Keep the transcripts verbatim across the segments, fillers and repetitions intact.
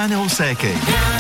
Táňa Osékej.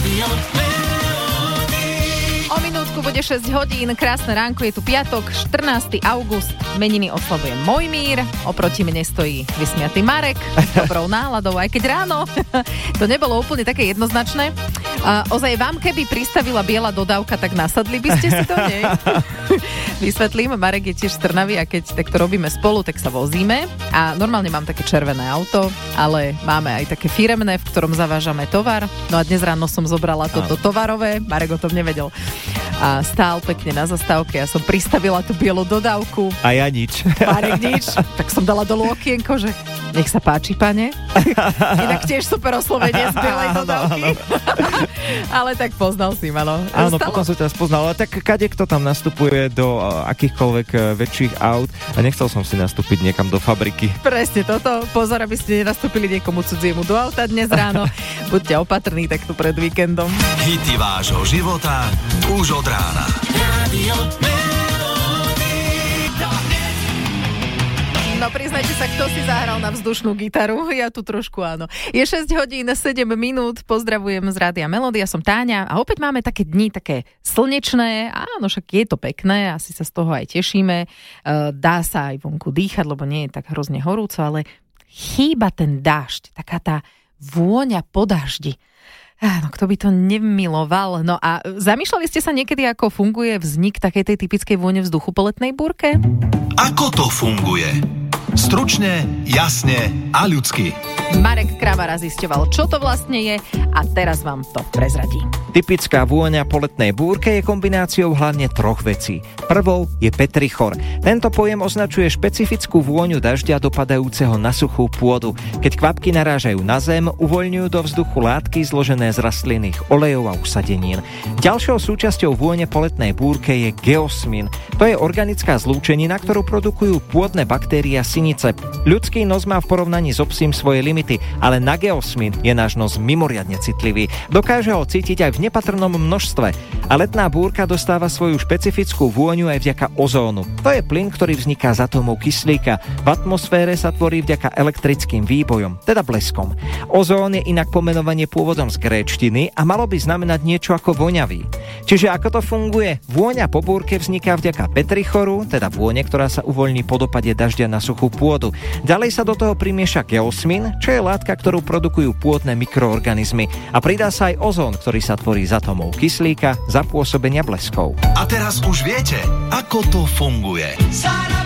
O minútku bude šesť hodín, krásne ránko, je tu piatok, štrnásteho augusta, meniny oslavuje Mojmír, oproti mne stojí vysmiatý Marek, dobrou náladou, aj keď ráno to nebolo úplne také jednoznačné. Uh, ozaj vám, keby pristavila biela dodávka, tak nasadli by ste si to, nie? Vysvetlím, Marek je tiež z Trnavy a keď takto robíme spolu, tak sa vozíme a normálne mám také červené auto, ale máme aj také firemné, v ktorom zavážame tovar. No a dnes ráno som zobrala toto tovarové, Marek o tom nevedel. A stál pekne na zastávke, ja som pristavila tú bielu dodávku. A ja nič. Marek nič. Tak som dala dolu okienko, že nech sa páči, pane. Inak tiež super oslovenie z bielej dodávky. Ale tak poznal si ma, no. Áno, Stalo? Potom som ťa spoznal, ale tak kade kto tam nastupuje do akýchkoľvek väčších aut a nechcel som si nastúpiť niekam do fabriky. Presne toto. Pozor, aby ste nenastúpili niekomu cudziemu do auta dnes ráno. Buďte opatrní takto pred víkendom. Hity vášho života už od rána. No priznajte sa, kto si zahral na vzdušnú gitaru? Ja tu trošku áno. Je šesť hodín, sedem minút, pozdravujem z Rádia Melody, ja som Táňa a opäť máme také dni, také slnečné, áno, však je to pekné, asi sa z toho aj tešíme, dá sa aj vonku dýchať, lebo nie je tak hrozne horúco, ale chýba ten dážď, taká tá vôňa po daždi. Áno, kto by to nemiloval. No a zamýšľali ste sa niekedy, ako funguje vznik takej tej typickej vône vzduchu po letnej búrke? Ako to funguje? Stručne, jasne a ľudsky. Marek Kramara zisťoval, čo to vlastne je a teraz vám to prezradí. Typická vôňa po letnej búrke je kombináciou hlavne troch vecí. Prvou je petrichor. Tento pojem označuje špecifickú vôňu dažďa dopadajúceho na suchú pôdu. Keď kvapky narážajú na zem, uvoľňujú do vzduchu látky zložené z rastlinných olejov a usadenín. Ďalšou súčasťou vône po letnej búrke je geosmin. To je organická zlúčenina, ktorú produkujú pôdne baktérie a sinice. Ľudský nos má v porovnaní s obsím svoje limity, ale na geosmin je náš nos mimoriadne citlivý. Dokáže ho cítiť aj v nepatrnom množstve. A letná búrka dostáva svoju špecifickú vôňu aj vďaka ozónu. To je plyn, ktorý vzniká z atómov kyslíka. V atmosfére sa tvorí vďaka elektrickým výbojom, teda bleskom. Ozón je inak pomenovanie pôvodom z gréčtiny a malo by znamenať niečo ako voňavý. Čiže ako to funguje? Vôňa po búrke vzniká vďaka petrichoru, teda vône, ktorá sa uvoľní po dopade dažďa na suchú pôdu. Ďalej sa do toho primieša geosmin, čo je látka, ktorú produkujú pôdne mikroorganizmy. A pridá sa aj ozón, ktorý sa tvorí z atómov kyslíka za pôsobenia bleskov. A teraz už viete, ako to funguje. Sara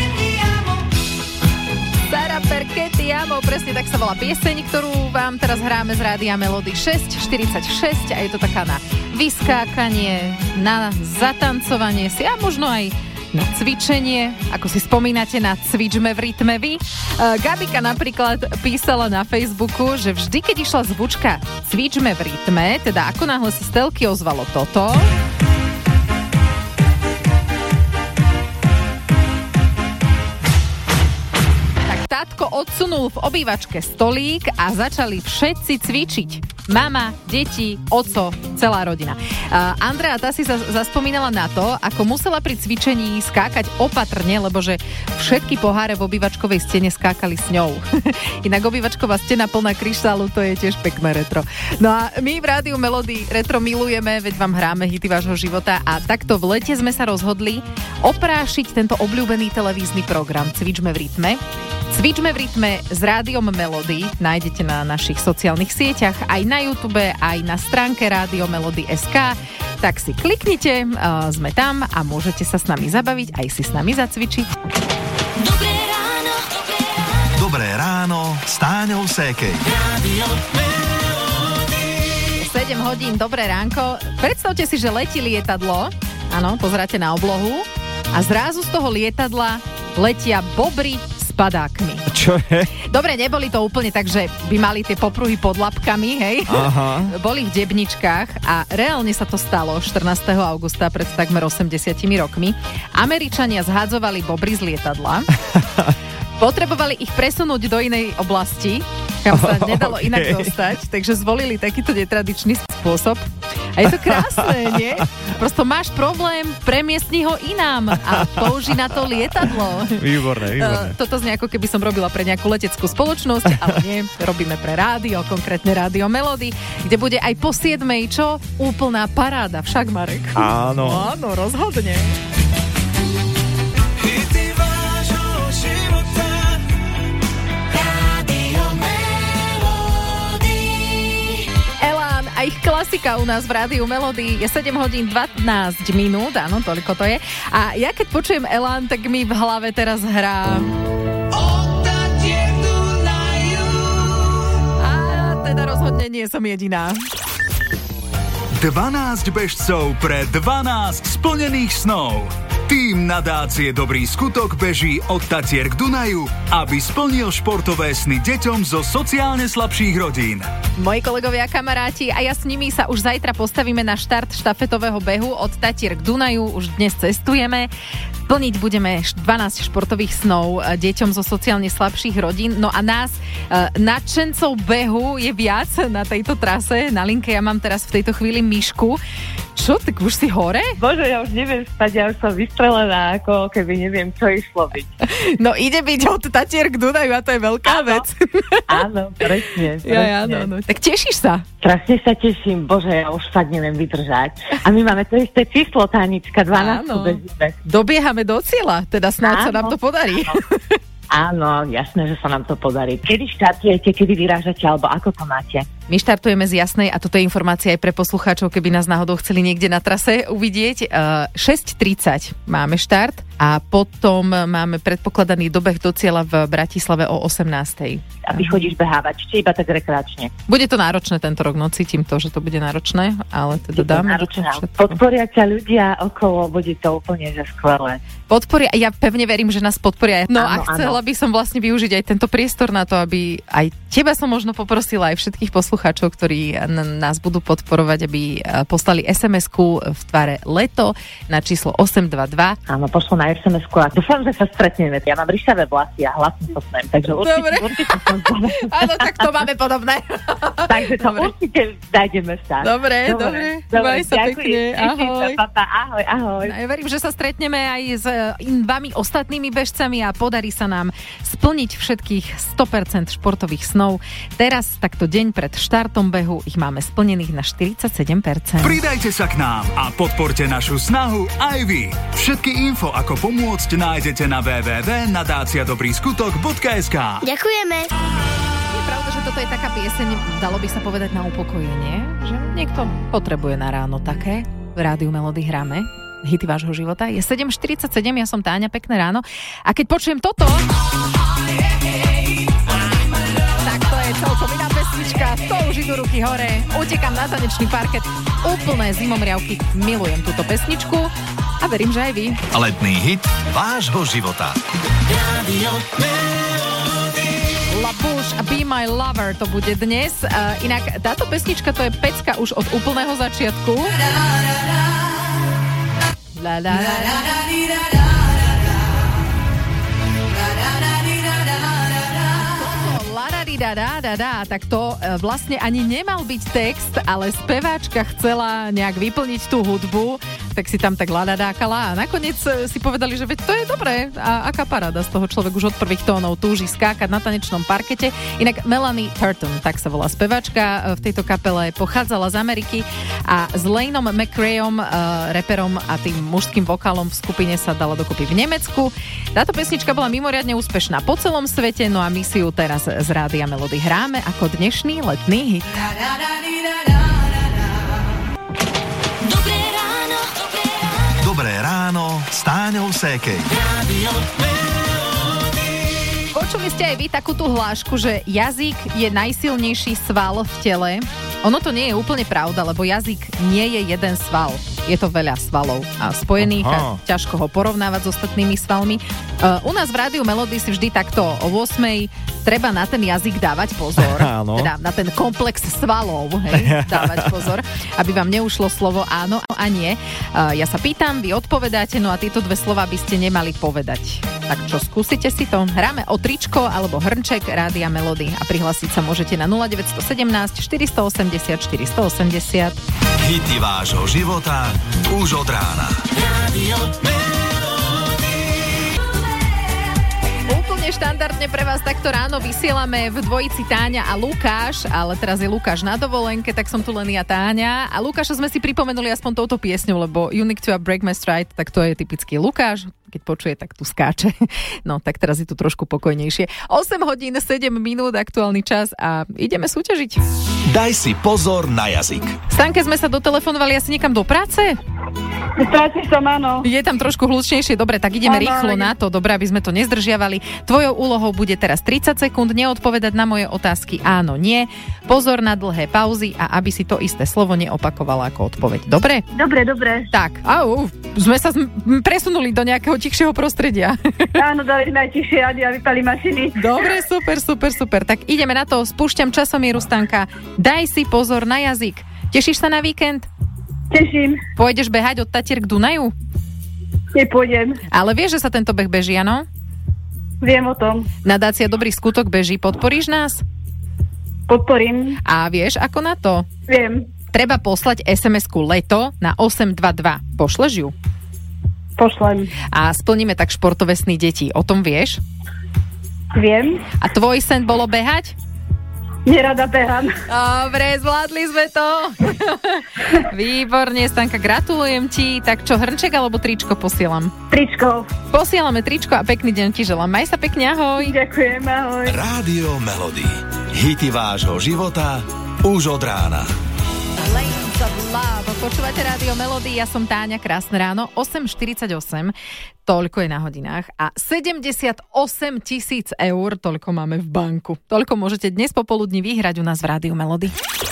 perché ti amo, presne tak sa volá pieseň, ktorú vám teraz hráme z Rádia Melody. Šesť štyridsaťšesť a je to taká na vyskákanie, na zatancovanie si a možno aj na cvičenie, ako si spomínate na Cvičme v rytme vy. Gabika napríklad písala na Facebooku, že vždy, keď išla zvučka Cvičme v rytme, teda ako náhle sa z telky ozvalo toto, tak tátko odsunul v obývačke stolík a začali všetci cvičiť. Mama, deti, oco, celá rodina. Uh, Andrea, tá si sa zaspomínala na to, ako musela pri cvičení skákať opatrne, lebo že všetky poháre v obývačkovej stene skákali s ňou. Inak obývačková stena plná kryštálu, to je tiež pekné retro. No a my v Rádiu Melody retro milujeme, veď vám hráme hity vášho života a takto v lete sme sa rozhodli oprášiť tento obľúbený televízny program Cvičme v rytme. Cvičme v rytme s Rádiom Melody nájdete na našich sociálnych sieťach, aj na YouTube, aj na stránke Rádio Melody bodka es ká. Tak si kliknite, uh, sme tam a môžete sa s nami zabaviť, aj si s nami zacvičiť. Dobré ráno, dobré ráno, dobré ráno s Táňou Sékej. Rádio Melody. sedem hodín, dobré ránko. Predstavte si, že letí lietadlo, áno, pozeráte na oblohu a zrazu z toho lietadla letia bobry padákmi. Čo je? Dobre, neboli to úplne tak, že by mali tie popruhy pod labkami, hej? Aha. Boli v debničkách a reálne sa to stalo štrnásteho augusta pred takmer osemdesiatimi rokmi. Američania zhádzovali bobry z lietadla. Potrebovali ich presunúť do inej oblasti, kam sa nedalo okay. inak dostať, takže zvolili takýto netradičný spôsob. A je to krásne, nie? Prosto máš problém, premiestni ho inám a použi na to lietadlo. Výborné, výborné. Uh, toto znie ako keby som robila pre nejakú leteckú spoločnosť, ale nie, robíme pre rádio, konkrétne Rádio Melody, kde bude aj po siedmej, čo? Úplná paráda, však Marek? Áno. Áno, rozhodne. Ich klasika u nás v Rádiu Melody je sedem hodín dvanásť minút, áno, toľko to je. A ja keď počujem Elán, tak mi v hlave teraz hrá... A teda rozhodne nie som jediná. dvanásť bežcov pre dvanásť splnených snov. Tým nadácie Dobrý skutok beží od Tatier k Dunaju, aby splnil športové sny deťom zo sociálne slabších rodín. Moji kolegovia, kamaráti a ja s nimi sa už zajtra postavíme na štart štafetového behu od Tatier k Dunaju. Už dnes cestujeme. Plniť budeme dvanásť športových snov deťom zo sociálne slabších rodín. No a nás, nadšencov behu, je viac na tejto trase. Na linke ja mám teraz v tejto chvíli Mišku. Čo, tak už si hore? Bože, ja už neviem spať, ja už som vystrelená, ako keby neviem, čo išlo byť. No ide byť od Tatier k Dunaju a to je veľká áno. vec. Áno, presne. presne. Ja, áno, áno. Tak tešíš sa? Strašne sa teším, bože, ja už fakt neviem vydržať. A my máme to isté číslo, Tánička, dvanásť bežíme. Dobiehame do cieľa, teda snáď sa nám to podarí. Áno. Áno, jasné, že sa nám to podarí. Kedy štartujete, kedy vyrážate, alebo ako to máte? My štartujeme z Jasnej a toto je informácia aj pre poslucháčov, keby nás náhodou chceli niekde na trase uvidieť. šesť tridsať máme štart a potom máme predpokladaný dobeh do cieľa v Bratislave o osemnástej. A ty chodíš behávať, či iba tak rekreačne? Bude to náročné tento rok, no cítim to, že to bude náročné, ale teda dáme do toho všetko. Podporia ťa ľudia okolo, bude to úplne že skvelé. Podporia, ja pevne verím, že nás podporia. No áno, a chcela áno. by som vlastne využiť aj tento priestor na to, aby aj teba som možno poprosila, aj všetkých poslucháčov, ktorí n- nás budú podporovať, aby poslali es em esku v tvare leto na číslo osem dva dva. Áno, pošlo na es em esku a dúfam, že sa stretneme. Ja mám ryšavé vlasy a hlasím to snem, takže určite, Dobre. určite som Áno, tak to máme podobné. Takže to dobre. Určite nájdeme sa. Dobre, dobre. Maj sa pekne. Ahoj. Sa, papa. Ahoj, ahoj. No, ja verím, že sa stretneme aj s in, vami ostatnými bežcami a podarí sa nám splniť všetkých sto percent športových snov. Teraz, takto deň pred štartom behu, ich máme splnených na štyridsaťsedem percent. Pridajte sa k nám a podporte našu snahu aj vy. Všetky info, ako pomôcť, nájdete na w w w bodka nadácia dobrý skutok bodka es ká. Ďakujeme. Je pravda, že toto je taká pieseň, dalo by sa povedať na upokojenie, že niekto potrebuje na ráno také. V Rádiu Melody hráme hity vášho života. Je sedem štyridsaťsedem, ja som Táňa, pekné ráno. A keď počujem toto, tak to je celkom iná pesnička, to už idú ruky hore, utekám na tanečný parket, úplné zimomriavky, milujem túto pesničku a verím, že aj vy. Letný hit vášho života. Rádio La Bouche a Be My Lover to bude dnes. Uh, inak táto pesnička to je pecka už od úplného začiatku. La, la, la, la, la, la, la. Da, da, da, da, tak to e, vlastne ani nemal byť text, ale speváčka chcela nejak vyplniť tú hudbu, tak si tam tak ladadákala a nakoniec si povedali, že veď to je dobré a aká paráda, z toho človek už od prvých tónov túži skákať na tanečnom parkete. Inak Melanie Turton, tak sa volá speváčka, v tejto kapele pochádzala z Ameriky a s Laneom McRaeom, e, reperom a tým mužským vokálom v skupine sa dala dokopy v Nemecku. Táto pesnička bola mimoriadne úspešná po celom svete, no a my si ju teraz z Rádia Melody hráme ako dnešný letný hit. Dobré ráno. Dobré ráno s Táňou Sékej. Počuli ste aj vy takú tú hlášku, že jazyk je najsilnejší sval v tele. Ono to nie je úplne pravda, lebo jazyk nie je jeden sval. Je to veľa svalov a spojených Aha. a ťažko ho porovnávať s ostatnými svalmi. Uh, u nás v Rádiu Melody si vždy takto o ôsmej treba na ten jazyk dávať pozor. Áno. Teda na ten komplex svalov, hej, dávať pozor, aby vám neušlo slovo áno a nie. Uh, ja sa pýtam, vy odpovedáte, no a tieto dve slova by ste nemali povedať. Tak čo, skúsite si to? Hráme o tričko alebo hrnček Rádia Melody a prihlásiť sa môžete na nula deväť jedna sedem štyri osem nula štyri osem nula. Hity vášho života už od rána. Rádio Úplne štandardne pre vás takto ráno vysielame v dvojici Táňa a Lukáš, ale teraz je Lukáš na dovolenke, tak som tu len ja Táňa. A Lukáša sme si pripomenuli aspoň touto piesňou, lebo Unique to a Break My Stride, tak to je typický Lukáš. Keď počuje, tak tu skáče. No, tak teraz je tu trošku pokojnejšie. osem hodín, sedem minút, aktuálny čas a ideme súťažiť. Daj si pozor na jazyk. Stanke sme sa dotelefonovali asi niekam do práce? V práci som, áno. Je tam trošku hlučnejšie, dobre, tak ideme Áno, rýchlo ale- na to, dobre, aby sme to nezdržiavali. Tvojou úlohou bude teraz tridsať sekúnd, neodpovedať na moje otázky áno, nie. Pozor na dlhé pauzy a aby si to isté slovo neopakovala ako odpoveď. Dobre? Dobre, dobre. Tak, au, sme sa m- presunuli do nejakého tichšieho prostredia. Áno, dali sme aj tichšie rádio a vypali mašiny. Dobre, super, super, super. Tak ideme na to, spúšťam časomieru, Stanka. Daj si pozor na jazyk. Tešíš sa na víkend? Teším. Pôjdeš behať od Tatier k Dunaju? Nepôjdem. Ale vieš, že sa tento beh beží, áno? Viem o tom. Nadácia Dobrý skutok beží. Podporíš nás? Podporím. A vieš, ako na to? Viem. Treba poslať es em esku leto na osem dva dva. Pošleš ju? Pošlem. A splníme tak športové sny detí. O tom vieš? Viem. A tvoj sen bolo behať? Nerada behám. Dobre, zvládli sme to. Výborne, Stanka, gratulujem ti. Tak čo, hrnček alebo tričko posielam? Tričko. Posielame tričko a pekný deň ti želám. Maj sa pekne, ahoj. Ďakujem, ahoj. Rádio Melody. Hity vášho života už od rána. Lanes of Love. Počúvate Rádio Melody, ja som Táňa, krásne ráno, osem štyridsaťosem, toľko je na hodinách a sedemdesiatosem tisíc eur, toľko máme v banku. Toľko môžete dnes popoludní vyhrať u nás v Rádiu Melody.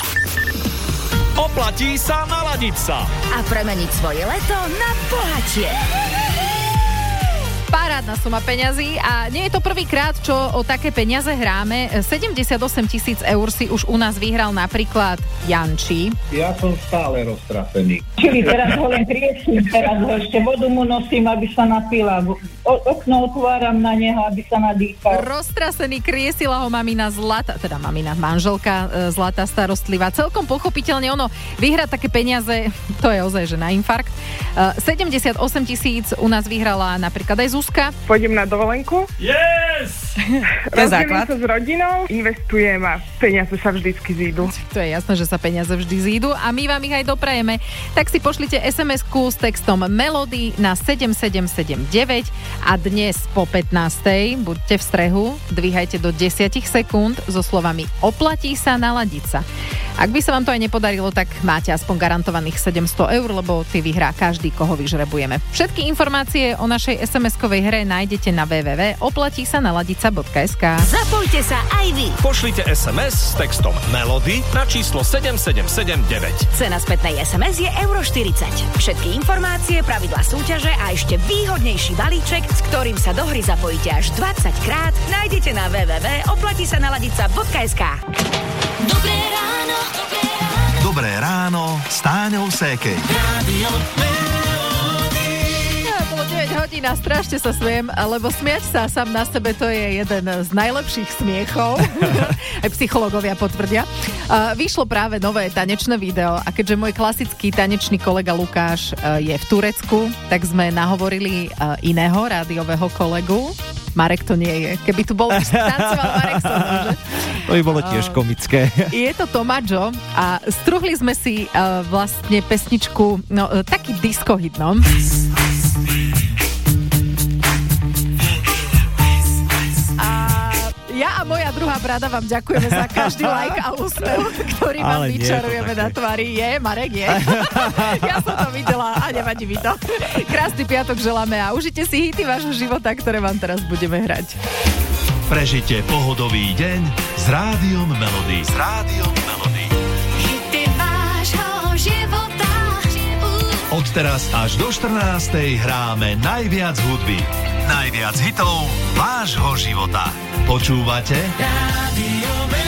Oplatí sa naladiť sa. A premeniť svoje leto na bohatie. Parádna suma peňazí a nie je to prvýkrát, čo o také peniaze hráme. sedemdesiatosem tisíc eur si už u nás vyhral napríklad Janči. Ja som stále roztrasený. Čili teraz ho len trieším, teraz ho ešte vodu mu nosím, aby sa napila. O, okno otváram na neho, aby sa nadýchal. Roztrasený, kriesila ho mamina Zlata, teda mamina, manželka e, Zlata starostlivá. Celkom pochopiteľne ono, vyhrať také peniaze, to je ozaj, že na infarkt. E, sedemdesiatosem tisíc u nás vyhrala napríklad aj Zuzka. Pôjdem na dovolenku. Yes! Rozdelím sa s rodinou, investujem a peniaze sa vždycky zídu. To je jasné, že sa peniaze vždy zídu a my vám ich aj doprajeme. Tak si pošlite es em esku s textom Melody na sedem sedem sedem deväť a dnes po pätnástej buďte v strehu, dvíhajte do desať sekúnd so slovami oplatí sa naladiť sa. Ak by sa vám to aj nepodarilo, tak máte aspoň garantovaných sedemsto eur, lebo ty vyhrá každý, koho vyžrebujeme. Všetky informácie o našej es em eskovej hre nájdete na w w w bodka oplatí sa naladiť sa bodka es ká. Zapojte sa aj vy. Pošlite es em es s textom Melody na číslo sedem sedem sedem deväť. Cena spätnej es em es je euro štyridsať. Všetky informácie, pravidlá súťaže a ešte výhodnejší balíček, s ktorým sa do hry zapojíte až dvadsať krát, nájdete na w w w bodka oplatí sa naladiť sa bodka es ká. Dobré ráno. Dobré ráno. Dobré ráno s Táňou Sékej. Rádio Bolo deväť hodín a strašne sa smiem, lebo smiať sa sám na sebe to je jeden z najlepších smiechov. Aj psychológovia potvrdia. Uh, vyšlo práve nové tanečné video a keďže môj klasický tanečný kolega Lukáš uh, je v Turecku, tak sme nahovorili uh, iného rádiového kolegu. Marek to nie je. Keby tu bol tancoval Marek som, že? To by bolo tiež komické. Je to Tomáčo a struhli sme si uh, vlastne pesničku, no uh, taký disco hit, no. Ja a moja druhá brada vám ďakujeme za každý like a úsmev, ktorý vám Ale nie je to vyčarujeme také. na tvári. Je, Marek, je. Ja som to videla a nevadí mi to. Krásny piatok želáme a užite si hity vášho života, ktoré vám teraz budeme hrať. Prežite pohodový deň s Rádiom Melody. S Rádiom Melody. Hity vášho života. Od Odteraz až do štrnástej hráme najviac hudby. Najviac hitov vášho života. Počúvate? Rádio